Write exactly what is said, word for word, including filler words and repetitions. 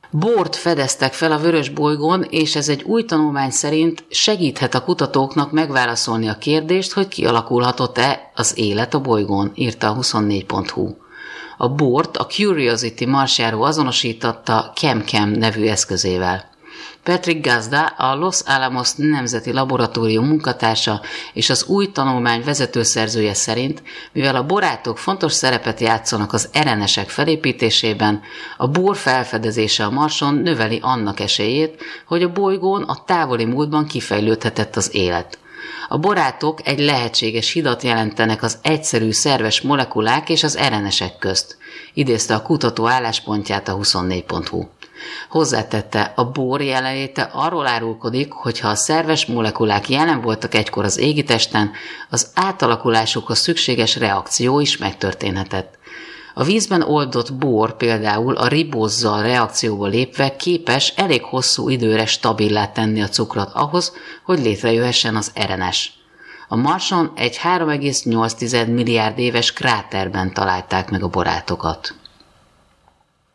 Bort fedeztek fel a vörös bolygón, és ez egy új tanulmány szerint segíthet a kutatóknak megválaszolni a kérdést, hogy kialakulhatott-e az élet a bolygón, írta a huszonnégy pont hu. A bort a Curiosity marsjáró azonosította ChemChem nevű eszközével. Patrick Gazda, a Los Alamos Nemzeti Laboratórium munkatársa és az új tanulmány vezetőszerzője szerint, mivel a borátok fontos szerepet játszanak az er en esek felépítésében, a bor felfedezése a Marson növeli annak esélyét, hogy a bolygón a távoli múltban kifejlődhetett az élet. A borátok egy lehetséges hidat jelentenek az egyszerű szerves molekulák és az er en esek közt, idézte a kutató álláspontját a huszonnégy pont hu. Hozzátette, a bor jelenléte arról árulkodik, hogy ha a szerves molekulák jelen voltak egykor az égitesten, az átalakulásukhoz szükséges reakció is megtörténhetett. A vízben oldott bor például a ribózzal reakcióba lépve képes elég hosszú időre stabilá tenni a cukrot ahhoz, hogy létrejöhessen az er en es. A Marson egy három egész nyolc milliárd éves kráterben találták meg a borátokat.